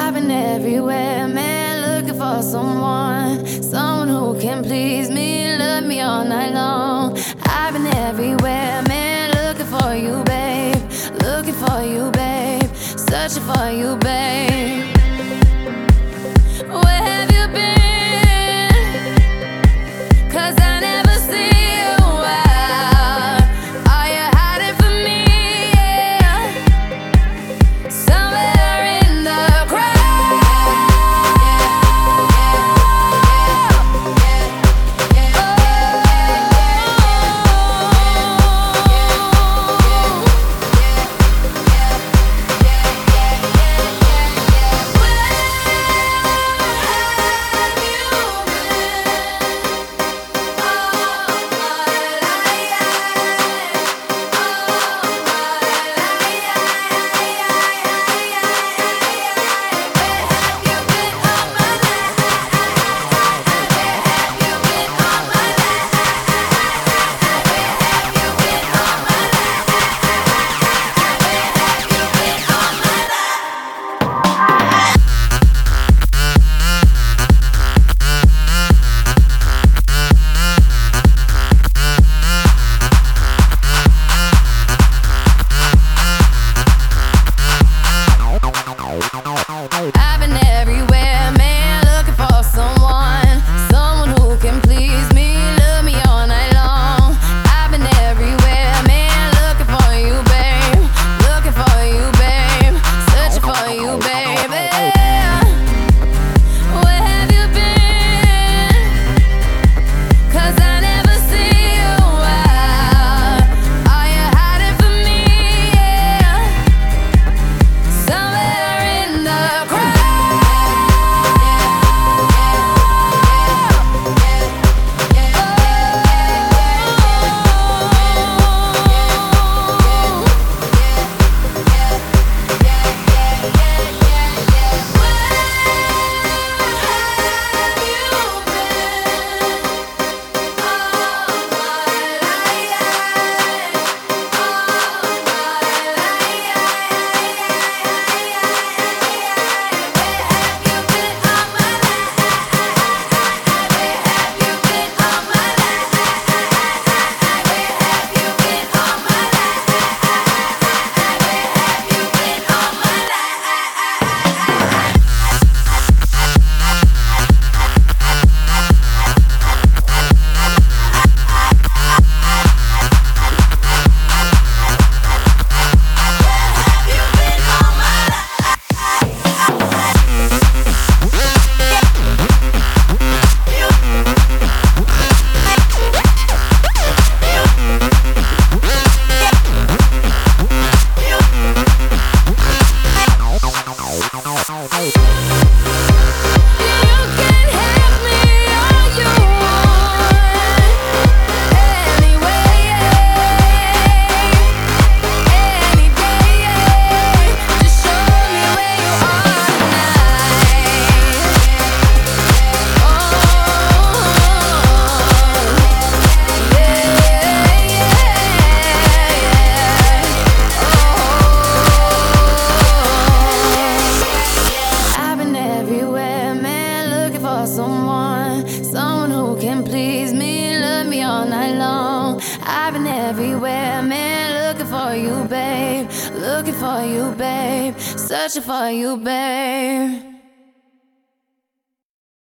I've been everywhere, man, looking for someone who can please me, love me all night long. I've been everywhere, man, looking for you, babe, looking for you, babe, searching for you, babe. Where have you been? 'Cause I never see you out. Are you hiding from me? Yeah. Somewhere in the crowd. I've been everywhere, man, looking for someone who can please me, love me all night long. I've been everywhere, man, looking for you, babe, looking for you, babe, searching for you, baby. Where have you been? 'Cause I never see you out. Are you hiding from me? Yeah. Somewhere in the crowd. Someone who can please me, love me all night long. I've been everywhere, man, looking for you, babe, looking for you, babe, searching for you, babe.